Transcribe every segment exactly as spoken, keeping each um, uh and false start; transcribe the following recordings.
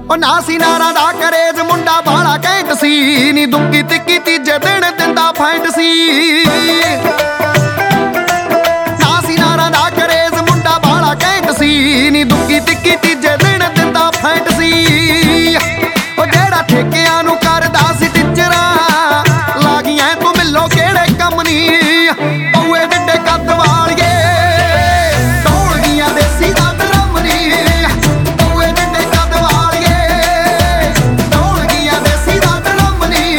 ਉਹ ਨਾ ਸੀ ਨਾਰਾਂ ਦਾ ਕਰੇਜ ਮੁੰਡਾ ਬਾਲਾ ਘੈਂਟ ਸੀ ਨੀ ਦੁੱਕੀ ਤਿੱਕੀ ਤੀਜੇ ਦਿਨ ਦਿੰਦਾ ਫੈਂਟ ਸੀ ਨਾ ਸੀ ਨਾਰਾਂ ਦਾ ਕਰੇਜ ਮੁੰਡਾ ਬਾਲਾ ਘੈਂਟ ਸੀ ਨੀ ਦੁੱਕੀ ਤਿੱਕੀ ਤੀਜੇ ਦਿਨ ਦਿੰਦਾ ਫੈਂਟ ਸੀ ਉਹ ਜਿਹੜਾ ਠੇਕਿਆਂ ਨੂੰ ਕਰਦਾ ਸੀ ਟਿੱਚਰਾਂ ਲਾਗੀਆਂ ਤੂੰ ਮਿਲੋ ਕਿਹੜੇ ਕੰਮ ਨੀ ਪਊਏ ਡਿੱਡੇ ਕੱਦ ਵਾਲੀਏ ਢੋਲ ਗਈਆਂ ਦੇਸੀ ਦਾ ਡਰਮ ਨੀ ਪਊਏ ਡਿੱਡੇ ਕੱਦ ਵਾਲੀਏ ਢੋਲ ਗਈਆਂ ਦੇਸੀ ਦਾ ਡਰਮ ਨੀ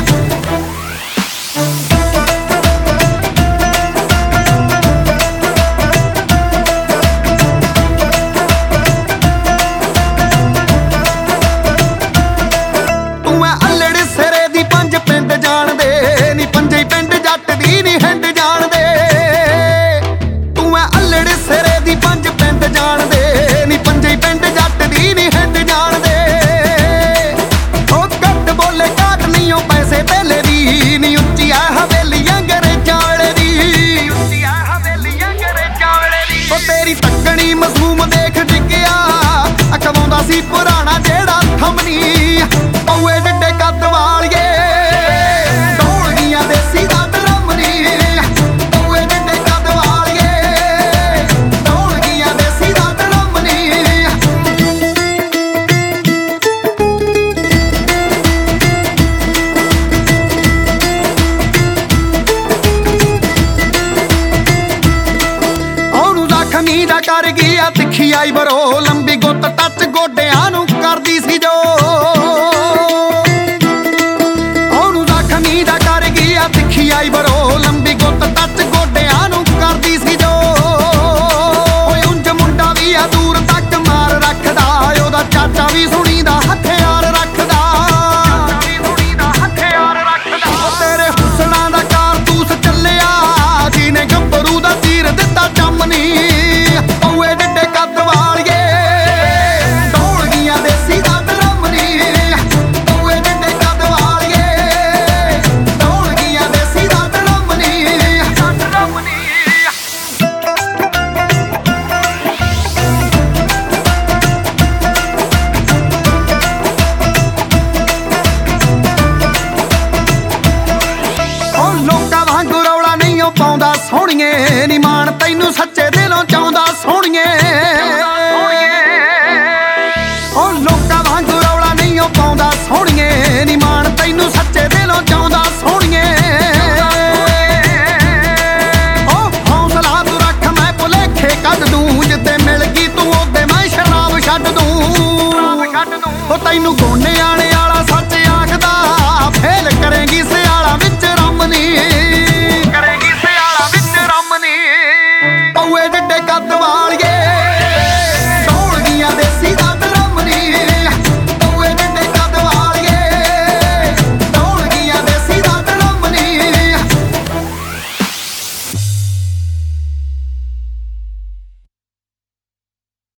ਤੂੰ ਐ ਅੱਲੜ ਸਿਰੇ ਦੀ ਪੰਜ ਪਿੰਡ ਜਾਣਦੇ ਨੀ ਪੰਜੇ ਹੀ ਪਿੰਡ ਜੱਟ ਦੀ ਨੀ ਹਿੰਡ ਜਾਣਦੇ ਤੂੰ ਐ ਅੱਲੜ ਸਿਰੇ ਦੀ ਪੰਜ ਪਿੰਡ ਜਾਣਦੇ ਨੀ ਪੰਜੇ ਹੀ ਪਿੰਡ ਜੱਟ ਦੀ ਨੀ ਹਿੰਡ ਜਾਣਦੇ ਉਹ ਘੱਟ ਬੋਲੇ ਘਾਟ ਨਹੀਂ ਉਹ ਪੈਸੇ ਧੇਲੇ ਦੀ ਨੀ ਉੱਚੀ ਐ ਹਵੇਲੀ ਅੰਗਰੇਜ਼ਾਂ ਵਾਲੇ ਦੀ ਉੱਚੀ ਐ ਹਵੇਲੀ ਅੰਗਰੇਜ਼ਾਂ ਵਾਲੇ ਦੀ ਉਹ ਤੇਰੀ ਤੱਕਣੀ ਮਸੂਮ ਦੇਖ ਡਿੱਗਿਆ ਅਖਵਾਉਂਦਾ ਸੀ ਪੁਰਾਣਾ ਜਿਹੜਾ ਥੰਮਣੀ ਪਊਏ ਡਿੱਡੇ ਕੱਦ ਵਾਲੀਏ ਢੋਲ ਗਈਆਂ ਦੇਸੀ ਦਾ ਡਰਮ ਨੀ ਪਊਏ ਡਿੱਡੇ ਕੱਦ ਵਾਲੀਏ ਢੋਲ ਗਈਆਂ ਦੇਸੀ ਦਾ ਡਰਮ ਨੀ ਉਹਨੂੰ ਜ਼ਖਮੀ ਦਾ ਕਰ ਗਿਆ ਤਿੱਖੀ ਆਈ ਬਰੋ ਲੰਬੀ ਗੁੱਤ ਟੱਚ ਗੋਡਿਆਂ ਨੂੰ ਕਰਦੀ ਸੀ ਜੋ ਉਹਨੂੰ ਜ਼ਖਮੀ ਦਾ ਕਰ ਗਿਆ ਤਿੱਖੀ ਆਈ ਬਰੋ ਲੰਬੀ ਗੁੱਤ ਟੱਚ ਗੋਡਿਆਂ ਨੂੰ ਕਰਦੀ ਸੀ ਜੋ ਓਏ ਉਂਝ ਮੁੰਡਾ ਵੀ ਆ ਦੂਰ ਤੱਕ ਮਾਰ ਰੱਖਦਾ ਉਹਦਾ ਚਾਚਾ ਵੀ ਸੁਣੀਦਾ ਹਥਿਆਰ ਰੱਖਦਾ ਉਹ ਤੇਰੇ ਹੁਸਨਾਂ ਦਾ ਕਾਰਤੂਸ ਚੱਲਿਆ ਜਿਹਨੇ ਗੱਭਰੂ ਦਾ ਤੀਰ ਦਿੱਤਾ ਚੰਮਨੀ ਪਊਏ ਡਿੱਡੇ ਕੱਦ ਵਾਲੀਏ ਢੋਲ ਗਈਆਂ ਦੇਸੀ ਦਾ ਡਰਮ ਨੀ ਪਊਏ ਡਿੱਡੇ ਕੱਦ ਵਾਲੀਏ ਢੋਲ ਗਈਆਂ ਦੇਸੀ ਦਾ ਡਰਮ ਨੀ ਡਰਮ ਨੀ ਉਹ ਲੋਕਾਂ ਵਾਂਗੂ ਰੌਲਾ ਨਹੀਂ ਉਹ ਪਾਉਂਦਾ ਸੋਹਣੀਏ ਨੀ ਮਾਣ ਤੈਨੂੰ ਸੱਚੇ ਦਿਲੋਂ ਚਾਹੁੰਦਾ ਸੋਹਣੀਏ ਉਹ ਲੋਕਾਂ ਵਾਂਗੂ ਰੌਲਾ ਨਹੀਂ ਉਹ ਪਾਉਂਦਾ ਸੋਹਣੀਏ ਨੀ ਮਾਣ ਤੈਨੂੰ ਸੱਚੇ ਦਿਲੋਂ ਚਾਹੁੰਦਾ ਸੋਹਣੀਏ ਉਹ ਹੌਸਲਾ ਤੂੰ ਰੱਖ ਮੈਂ ਭੁਲੇਖੇ ਕੱਢ ਦੂੰ ਜਿੱਦੇ ਮਿਲ ਗਈ ਤੂੰ ਉਹਦੇ ਮੈਂ ਸ਼ਰਾਬ ਛੱਡ ਦੂੰ ਉਹ ਤੈਨੂੰ ਗੋਨੇ ਆਣੇ ਵਾਲਾ ਸੱਚ ਆਖਦਾ ਫੇਲ ਕਰੇਂਗੀ ਸਿਆਲਾਂ ਵਿੱਚ ਰਮਨੀ ਕਰੇਂਗੀ ਸਿਆਲਾਂ ਵਿੱਚ ਰਮਨੀ ਪਊਏ ਡਿੱਡੇ ਕੱਦ ਵਾਲੀਏ ਢੋਲ ਗਈਆਂ ਦੇਸੀ ਦਾ ਡਰਮ